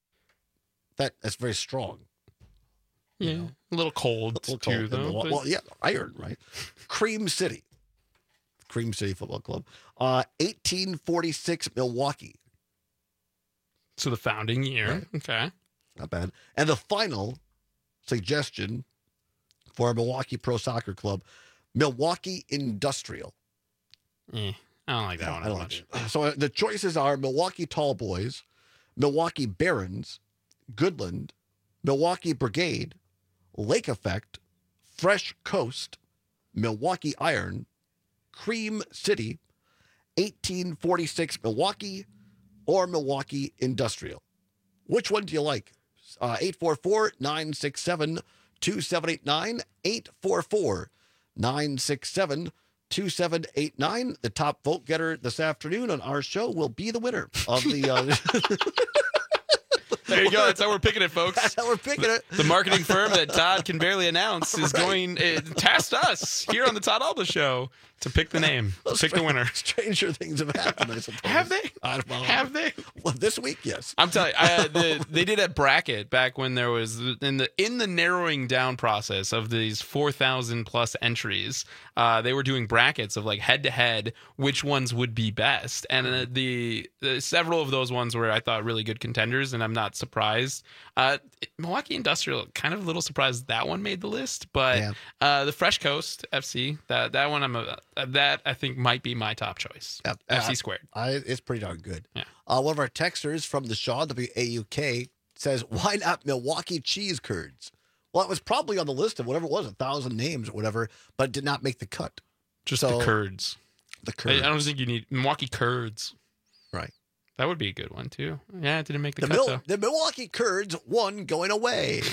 That's very strong. Yeah. A little cold too, though. Well, yeah, Iron, right? Cream City Football Club. 1846 Milwaukee. So the founding year. Right. Okay. Not bad. And the final suggestion for Milwaukee Pro Soccer Club, Milwaukee Industrial. I don't like that one as much. So the choices are Milwaukee Tall Boys, Milwaukee Barons, Goodland, Milwaukee Brigade, Lake Effect, Fresh Coast, Milwaukee Iron, Cream City, 1846 Milwaukee, or Milwaukee Industrial. Which one do you like? 844-967-2789, 844-967-2789. The top vote getter this afternoon on our show will be the winner of the... There you go. That's how we're picking it, folks. That's how we're picking it. The marketing firm that Todd can barely announce is going to task us here on the Todd Alba Show to pick the name, to pick the winner. Stranger things have happened, I suppose. Have they? Have they? Well, this week, yes. I'm telling you, they did a bracket back when there was in the narrowing down process of these 4,000 plus entries. They were doing brackets of like head to head, which ones would be best, and the several of those ones were I thought really good contenders, and I'm not surprised. Milwaukee Industrial, kind of a little surprised that one made the list, but the Fresh Coast FC, that one that I think might be my top choice. Yep. FC squared. It's pretty darn good. Yeah. One of our texters from the Shaw, WAUK, says, why not Milwaukee Cheese Curds? Well, it was probably on the list of whatever it was, 1,000 names or whatever, but it did not make the cut. Just the curds. The curds. I don't think you need Milwaukee Curds. Right. That would be a good one, too. Yeah, it didn't make the cut, though. The Milwaukee Curds won going away.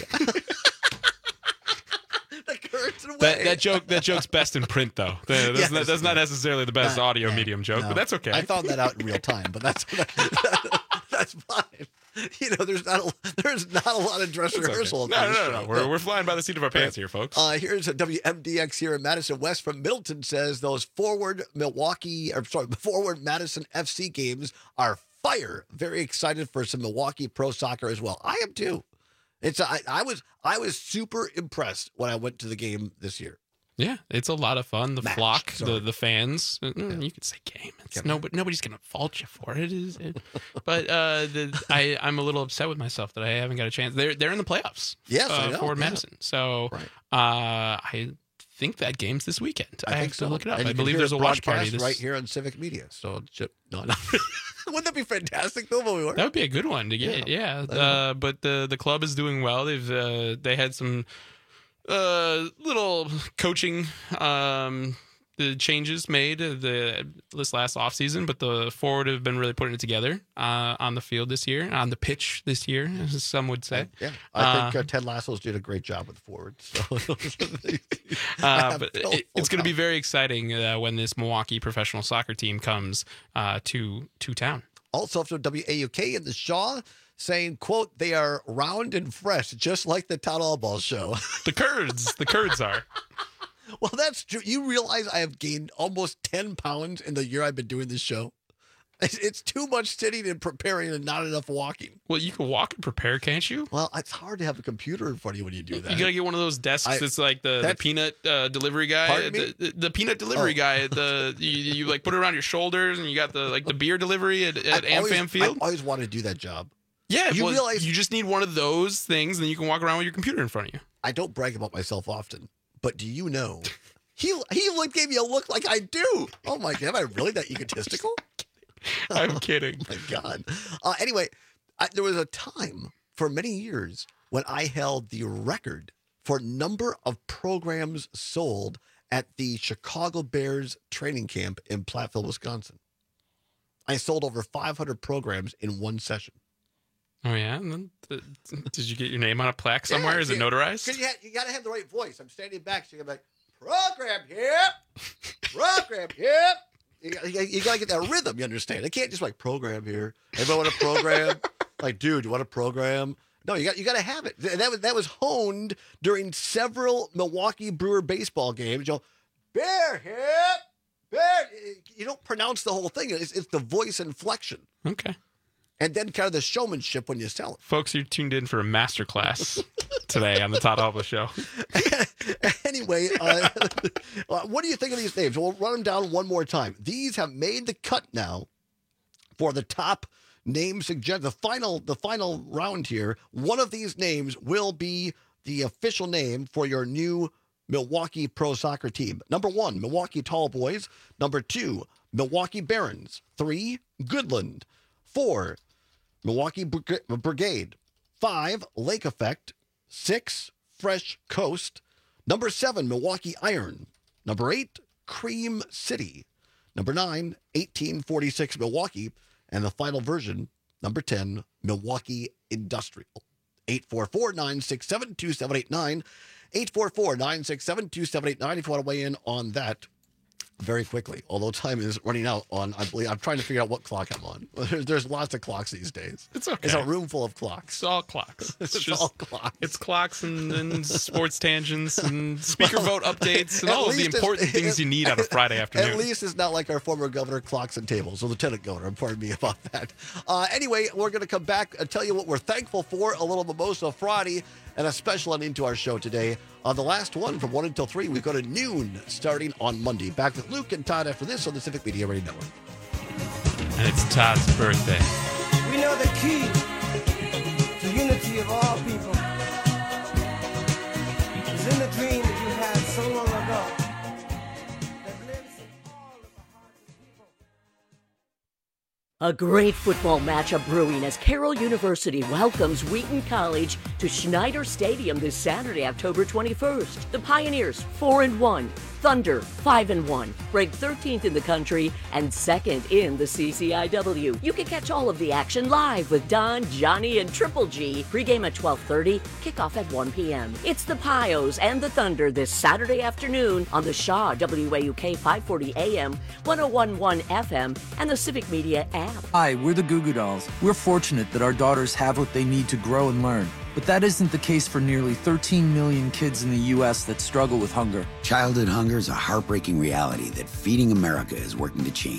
That joke's best in print, though. That's not necessarily the best audio medium joke, but that's okay. I found that out in real time, but that's fine. There's not a lot of dress rehearsal. Okay. No. We're flying by the seat of our pants here, folks. Here's a WMDX here in Madison West from Middleton says those forward Madison FC games are fire. Very excited for some Milwaukee Pro Soccer as well. I am too. I was super impressed when I went to the game this year. Yeah, it's a lot of fun. The flock, the fans. You could say game. Nobody's gonna fault you for it. But I'm a little upset with myself that I haven't got a chance. They're in the playoffs. Yes, I know. Ford Madison. So I think that game's this weekend. I have to look it up. And I believe there's a watch party right here on Civic Media. So no. Wouldn't that be fantastic though? That would be a good one to get. Yeah. But the club is doing well. They had some little coaching the changes made this last offseason, but the forward have been really putting it together on the field this year, on the pitch this year, as some would say. Yeah, I think Ted Lasso's did a great job with the forwards. So. But it's going to be very exciting when this Milwaukee professional soccer team comes to town. Also from WAUK in the Shaw, saying, quote, they are round and fresh, just like the Todd Allball show. The Kurds are. Well, that's true. You realize I have gained almost 10 pounds in the year I've been doing this show? It's too much sitting and preparing and not enough walking. Well, you can walk and prepare, can't you? Well, it's hard to have a computer in front of you when you do that. You got to get one of those desks that's like the peanut delivery guy. The peanut delivery guy. You like put it around your shoulders, and you got the beer delivery at AmFam Field. I always wanted to do that job. Yeah, you realize you just need one of those things, and then you can walk around with your computer in front of you. I don't brag about myself often. But do you know, he gave me a look like I do. Oh, my God. Am I really that egotistical? I'm kidding. Oh, my God. Anyway, there was a time for many years when I held the record for number of programs sold at the Chicago Bears training camp in Platteville, Wisconsin. I sold over 500 programs in one session. Oh, yeah? And then, did you get your name on a plaque somewhere? Yeah, is it notarized? Because you got to have the right voice. I'm standing back, so you're like, program here, program here. You got to get that rhythm, you understand? I can't just like program here. Everybody want a program? Like, dude, you want a program? No, you got to have it. That was honed during several Milwaukee Brewer baseball games. You know, bear hip, bear. You don't pronounce the whole thing. It's the voice inflection. Okay. And then kind of the showmanship when you sell it. Folks, you're tuned in for a masterclass today on the Todd Alba Show. Anyway, what do you think of these names? We'll run them down one more time. These have made the cut now for the top name suggested. The final round here. One of these names will be the official name for your new Milwaukee Pro Soccer team. Number 1, Milwaukee Tall Boys. Number 2, Milwaukee Barons. 3, Goodland. 4, Milwaukee Brigade. 5, Lake Effect. 6, Fresh Coast. Number 7, Milwaukee Iron. Number 8, Cream City. Number 9, 1846 Milwaukee. And the final version, number 10, Milwaukee Industrial. 844-967-2789. 844-967-2789 if you want to weigh in on that very quickly. Although time is running out on, I believe, I'm trying to figure out what clock I'm on. There's lots of clocks these days. It's okay. It's a room full of clocks. It's all clocks. It's just all clocks. It's clocks and sports tangents and speaker vote updates and all of the important things you need on a Friday afternoon. At least it's not like our former governor, Clocks and Tables, or Lieutenant Governor. Pardon me about that. Anyway, we're going to come back and tell you what we're thankful for, a little Mimosa Friday, and a special ending to our show today. The last one from 1 until 3, we go to noon starting on Monday. Back with Luke and Todd after this on the Civic Media Radio Network. And it's Todd's birthday. We know the key to unity of all people is in the dream that you had so long ago. A great football matchup brewing as Carroll University welcomes Wheaton College to Schneider Stadium this Saturday, October 21st. The Pioneers, 4-1. Thunder, 5-1, ranked 13th in the country and 2nd in the CCIW. You can catch all of the action live with Don, Johnny, and Triple G. Pre-game at 12:30, kickoff at 1 p.m. It's the Pios and the Thunder this Saturday afternoon on the Shaw WAUK 540 AM, 101.1 FM, and the Civic Media app. Hi, we're the Goo Goo Dolls. We're fortunate that our daughters have what they need to grow and learn. But that isn't the case for nearly 13 million kids in the U.S. that struggle with hunger. Childhood hunger is a heartbreaking reality that Feeding America is working to change.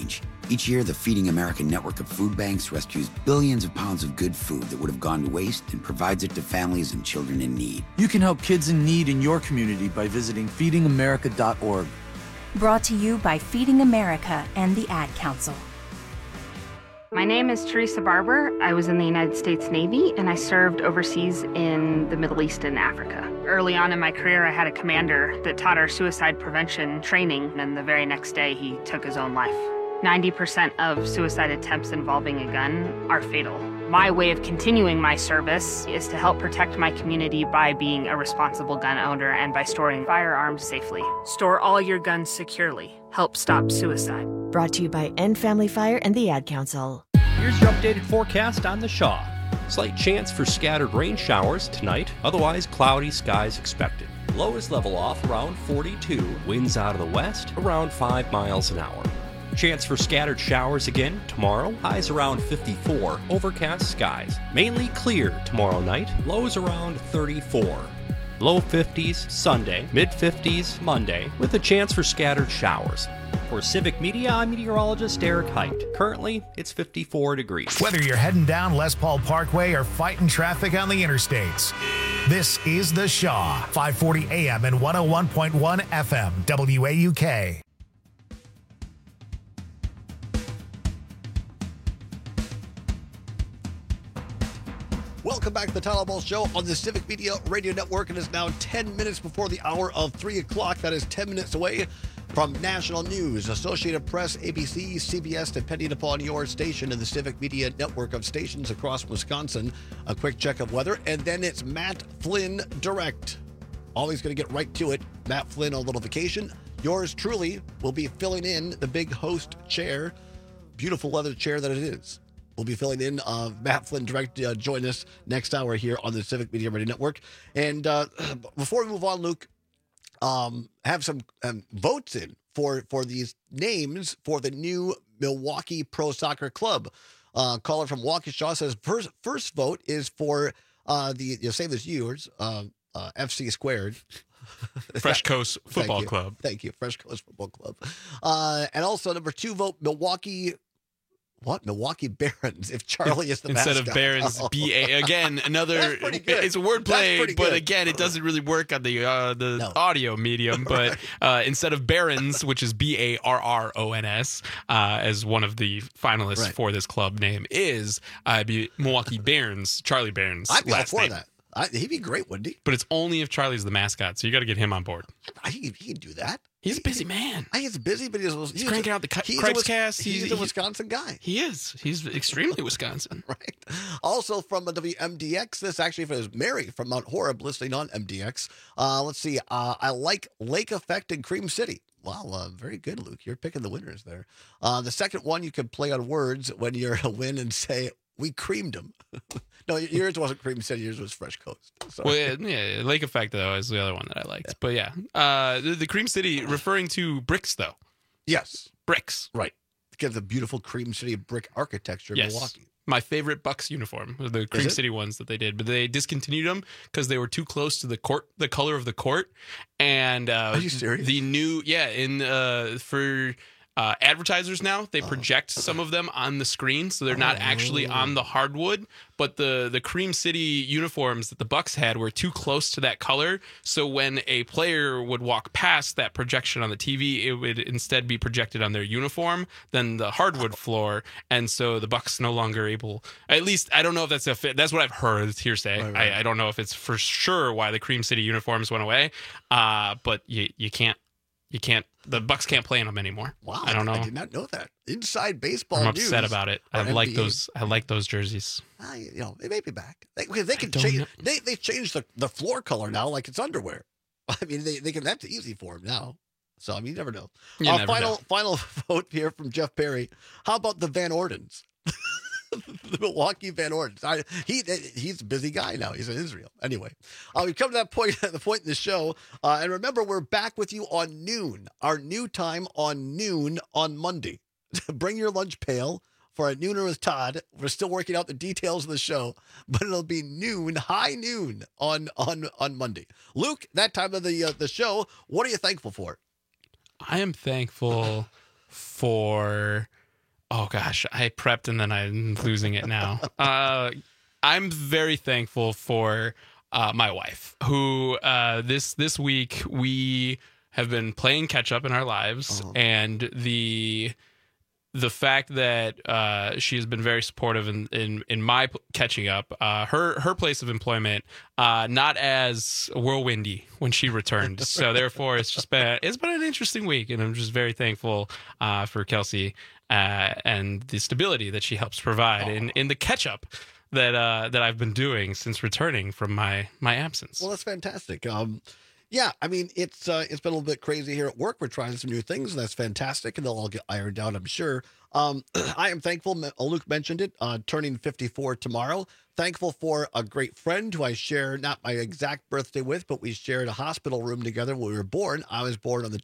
Each year, the Feeding America network of food banks rescues billions of pounds of good food that would have gone to waste and provides it to families and children in need. You can help kids in need in your community by visiting feedingamerica.org. Brought to you by Feeding America and the Ad Council. My name is Teresa Barber. I was in the United States Navy, and I served overseas in the Middle East and Africa. Early on in my career, I had a commander that taught our suicide prevention training, and the very next day, he took his own life. 90% of suicide attempts involving a gun are fatal. My way of continuing my service is to help protect my community by being a responsible gun owner and by storing firearms safely. Store all your guns securely. Help stop suicide. Brought to you by End Family Fire and the Ad Council. Here's your updated forecast on the Shaw. Slight chance for scattered rain showers tonight, otherwise cloudy skies expected. Lows level off around 42, winds out of the west around 5 miles an hour. Chance for scattered showers again tomorrow, highs around 54, overcast skies. Mainly clear tomorrow night, lows around 34. Low 50s Sunday, mid 50s Monday, with a chance for scattered showers. For Civic Media, I'm meteorologist Eric Height. Currently, it's 54 degrees. Whether you're heading down Les Paul Parkway or fighting traffic on the interstates, this is The Shaw, 540 AM and 101.1 FM, WAUK. Welcome back to the Tyler Ball Show on the Civic Media Radio Network. It is now 10 minutes before the hour of 3 o'clock. That is 10 minutes away from national news. Associated Press, ABC, CBS, depending upon your station in the Civic Media Network of stations across Wisconsin. A quick check of weather, and then it's Matt Flynn Direct. Always going to get right to it. Matt Flynn on a little vacation. Yours truly will be filling in the big host chair. Beautiful leather chair that it is. We'll be filling in. Matt Flynn Direct join us next hour here on the Civic Media Radio Network. And before we move on, Luke, have some votes in for these names for the new Milwaukee Pro Soccer Club. Caller from Waukesha says first vote is for the same as yours, FC Squared. Fresh Coast Football Club. Thank you, Fresh Coast Football Club. And also number 2 vote Milwaukee Barons, if Charlie is the Instead mascot. of Barons, B-A. Again, another, it's a wordplay, but again, it doesn't really work on the audio medium. But instead of Barons, which is Barrons, as one of the finalists for this club name is, Milwaukee Barons, Charlie Barons. I'd be all for name. that. He'd be great, wouldn't he? But it's only if Charlie's the mascot, so you got to get him on board. He can do that. He's a busy man. He's busy, but he's cranking out the Craig's Cast. He's a Wisconsin guy. He is. He's extremely Wisconsin. Right. Also from WMDX, this actually is Mary from Mount Horeb listening on MDX. Let's see. I like Lake Effect in Cream City. Wow, very good, Luke. You're picking the winners there. The second one, you can play on words when you're a win and say, we creamed them. No, yours wasn't Cream City. Yours was Fresh Coast. Sorry. Well, yeah, Lake Effect, though, is the other one that I liked. But yeah, the Cream City, referring to bricks, though. Yes. Bricks. Right. Because the beautiful Cream City brick architecture in Milwaukee. My favorite Bucks uniform, the Cream City ones that they did, but they discontinued them because they were too close to the court, the color of the court. And are you serious? The new, for advertisers now, they project some of them on the screen, so they're not actually on the hardwood. But the Cream City uniforms that the Bucks had were too close to that color, so when a player would walk past that projection on the TV, it would instead be projected on their uniform than the hardwood floor, and so the Bucks no longer able. At least I don't know if that's a fit. That's what I've heard. It's hearsay. Right. I don't know if it's for sure why the Cream City uniforms went away. But you can't. The Bucks can't play in them anymore. Wow, I don't know. I did not know that. Inside baseball. I'm upset news about it. I like those. I like those jerseys. They may be back. They can change. They changed the floor color now, like it's underwear. I mean, they can. That's easy for them now. So I mean, you never know. Final vote here from Jeff Perry. How about the Van Ordens? The Milwaukee Van Ordens. He's a busy guy now. He's in Israel. Anyway, we come to the point in the show. And remember, we're back with you on noon. Our new time on noon on Monday. Bring your lunch pail for a Nooner with Todd. We're still working out the details of the show, but it'll be noon, high noon on Monday. Luke, that time of the show, what are you thankful for? I am thankful for Oh gosh, I prepped and then I'm losing it now. I'm very thankful for my wife, who this week we have been playing catch up in our lives, and the fact that she has been very supportive in my catching up. Her place of employment not as whirlwindy when she returned, so therefore it's been an interesting week, and I'm just very thankful for Kelsey and the stability that she helps provide in the catch up that I've been doing since returning from my absence. Well, that's fantastic. Yeah, I mean, it's been a little bit crazy here at work. We're trying some new things, and that's fantastic, and they'll all get ironed out, I'm sure. I am thankful, Luke mentioned it, turning 54 tomorrow. Thankful for a great friend who I share, not my exact birthday with, but we shared a hospital room together when we were born. I was born on the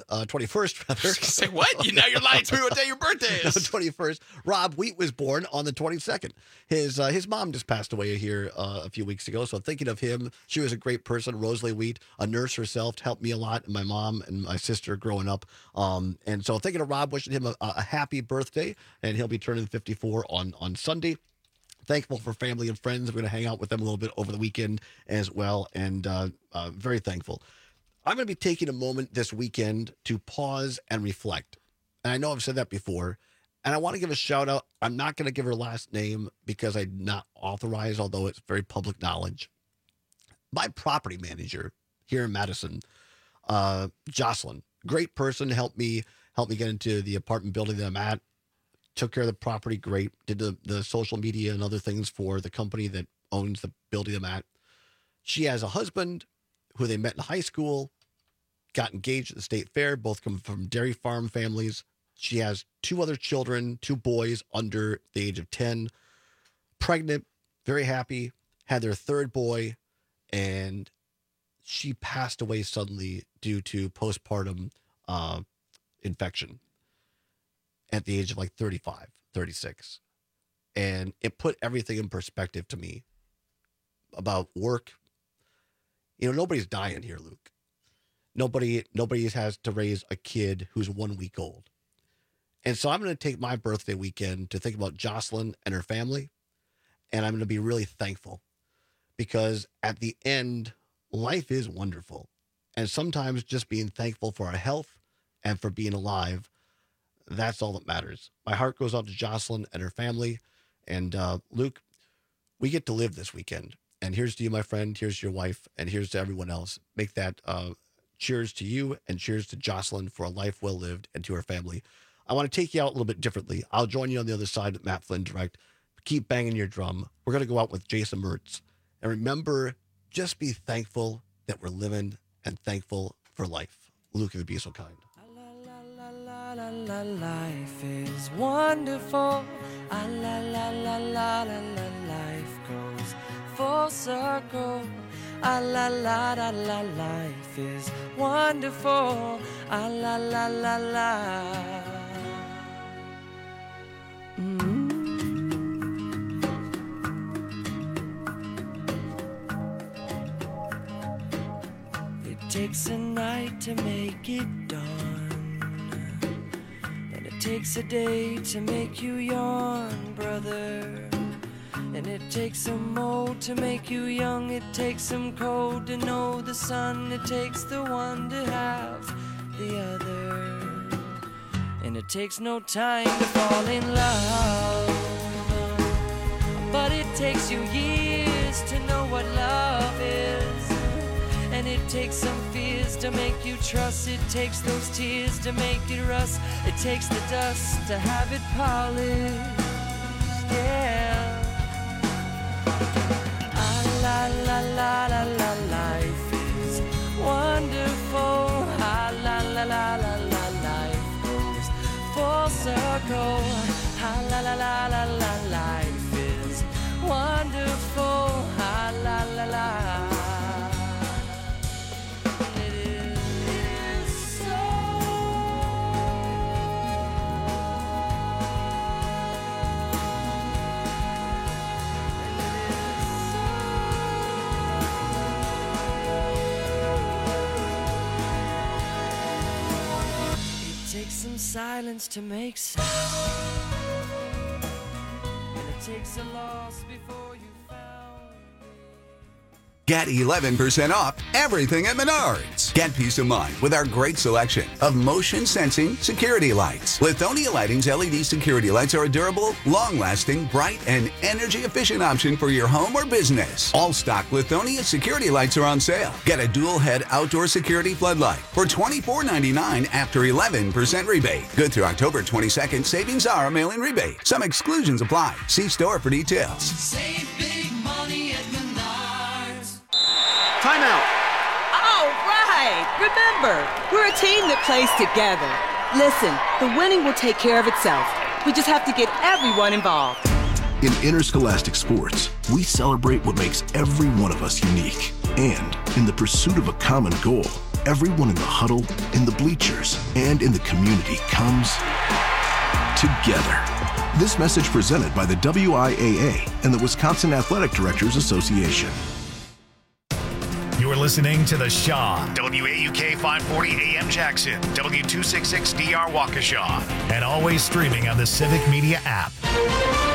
21st, rather. Say what? Now you're lying to me what day your birthday is. The 21st. Rob Wheat was born on the 22nd. His mom just passed away here a few weeks ago, so I'm thinking of him. She was a great person, Rosalie Wheat, a nurse herself, helped me a lot, and my mom and my sister growing up. And so thinking of Rob, wishing him a happy birthday, and he'll be turning 54 on Sunday. Thankful for family and friends. We're going to hang out with them a little bit over the weekend as well, and very thankful. I'm going to be taking a moment this weekend to pause and reflect. And I know I've said that before, and I want to give a shout out. I'm not going to give her last name because I'm not authorized, although it's very public knowledge. My property manager here in Madison, Jocelyn, great person, helped me get into the apartment building that I'm at. Took care of the property great, did the social media and other things for the company that owns the building I'm at. She has a husband who they met in high school, got engaged at the state fair, both come from dairy farm families. She has 2 other children, 2 boys under the age of 10, pregnant, very happy, had their 3rd boy, and she passed away suddenly due to postpartum infection at the age of like 35, 36. And it put everything in perspective to me about work. You know, nobody's dying here, Luke. Nobody has to raise a kid who's 1 week old. And so I'm going to take my birthday weekend to think about Jocelyn and her family. And I'm going to be really thankful because at the end, life is wonderful. And sometimes just being thankful for our health and for being alive, that's all that matters. My heart goes out to Jocelyn and her family. And Luke, we get to live this weekend. And here's to you, my friend. Here's to your wife. And here's to everyone else. Make that cheers to you and cheers to Jocelyn for a life well lived and to her family. I want to take you out a little bit differently. I'll join you on the other side at Matt Flynn Direct. Keep banging your drum. We're going to go out with Jason Mertz. And remember, just be thankful that we're living and thankful for life. Luke, if you'd be so kind. Life is wonderful. La la la la la la. Life goes full circle. La la la la. Life is wonderful. La la la la. It takes a night to make it dawn. It takes a day to make you yawn, brother. And it takes some mold to make you young. It takes some cold to know the sun. It takes the one to have the other. And it takes no time to fall in love. But it takes you years to know what love is. And it takes some fears to make you trust. It takes those tears to make it rust. It takes the dust to have it polished. Yeah. La la la la la. Life is wonderful. La la la la la. Life goes full circle. La la la la la. Life is wonderful. La la la. Takes some some silence to make sound. And it takes a loss before you found. Get 11% off everything at Menards. Get peace of mind with our great selection of motion-sensing security lights. Lithonia Lighting's LED security lights are a durable, long-lasting, bright, and energy-efficient option for your home or business. All stock Lithonia security lights are on sale. Get a dual-head outdoor security floodlight for $24.99 after 11% rebate. Good through October 22nd. Savings are a mail-in rebate. Some exclusions apply. See store for details. Save big money at Menards. Timeout. All right. Remember, we're a team that plays together. Listen, the winning will take care of itself. We just have to get everyone involved. In interscholastic sports, we celebrate what makes every one of us unique. And in the pursuit of a common goal, everyone in the huddle, in the bleachers, and in the community comes together. This message presented by the WIAA and the Wisconsin Athletic Directors Association. You're listening to The Shaw, WAUK 540 AM Jackson, W266DR Waukesha, and always streaming on the Civic Media app.